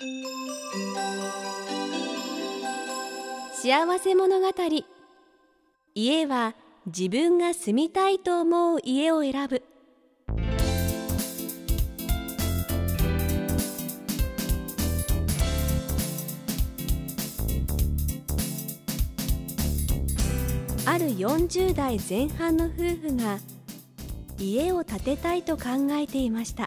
幸せ物語。家は自分が住みたいと思う家を選ぶ。ある40代前半の夫婦が家を建てたいと考えていました。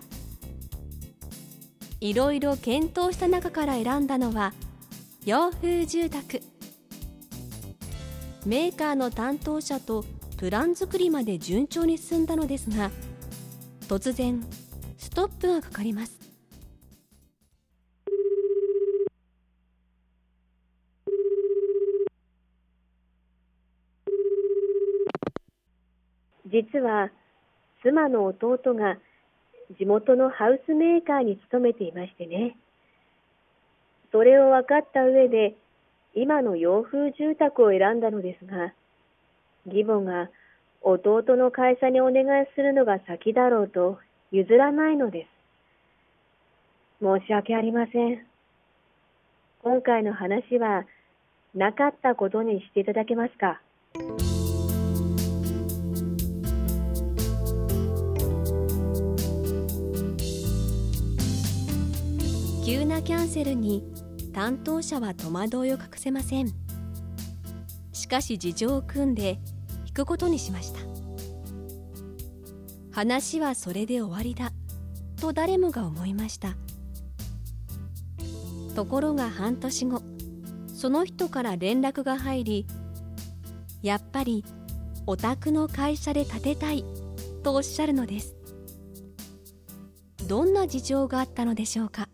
いろいろ検討した中から選んだのは洋風住宅。メーカーの担当者とプラン作りまで順調に進んだのですが、突然ストップがかかります。 実は妻の弟が地元のハウスメーカーに勤めていましてね。それを分かった上で今の洋風住宅を選んだのですが、義母が弟の会社にお願いするのが先だろうと譲らないのです。申し訳ありません。今回の話はなかったことにしていただけますか。 急なキャンセルに担当者は戸惑いを隠せません。しかし事情を組んで引くことにしました。話はそれで終わりだと誰もが思いました。ところが半年後、その人から連絡が入り、やっぱりお宅の会社で建てたいとおっしゃるのです。どんな事情があったのでしょうか。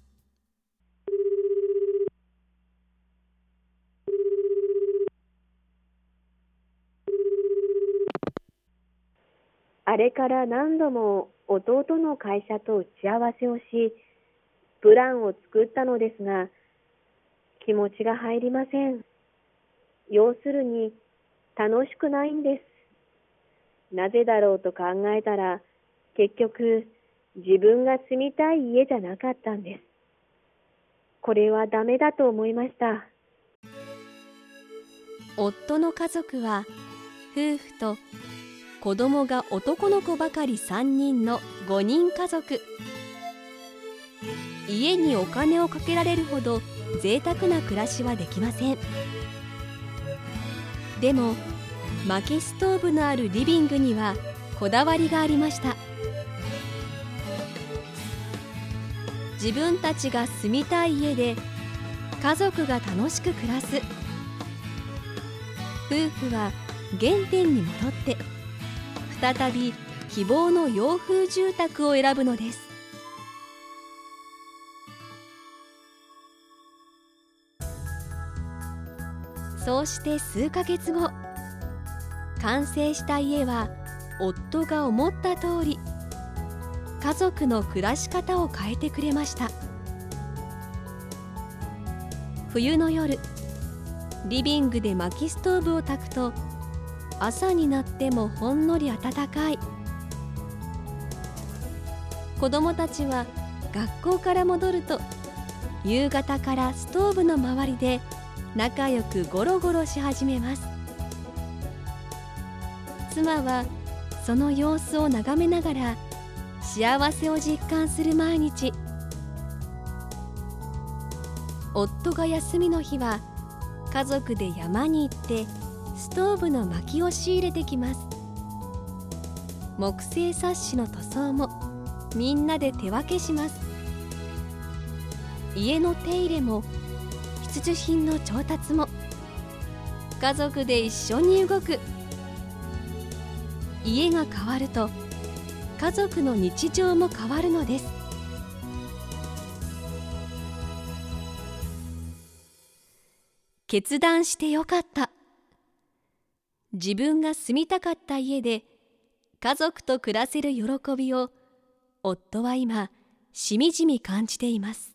あれから何度も弟の会社と打ち合わせをし、プランを作ったのですが、気持ちが入りません。要するに、楽しくないんです。なぜだろうと考えたら、結局、自分が住みたい家じゃなかったんです。これはダメだと思いました。 夫の家族は、夫婦と子供が男の子ばかり3人の5人家族。家にお金をかけられるほど贅沢な暮らしはできません。でも薪ストーブのあるリビングにはこだわりがありました。自分たちが住みたい家で家族が楽しく暮らす。夫婦は原点に戻って再び希望の洋風住宅を選ぶのです。そうして数ヶ月後、完成した家は夫が思った通り、家族の暮らし方を変えてくれました。冬の夜、リビングで薪ストーブを焚くと、朝になってもほんのり暖かい。子供たちは学校から戻ると、夕方からストーブの周りで仲良くゴロゴロし始めます。妻はその様子を眺めながら幸せを実感する毎日。夫が休みの日は家族で山に行ってストーブの薪を仕入れてきます。木製サッシの塗装もみんなで手分けします。家の手入れも必需品の調達も家族で一緒に動く。家が変わると家族の日常も変わるのです。決断してよかった。自分が住みたかった家で家族と暮らせる喜びを夫は今しみじみ感じています。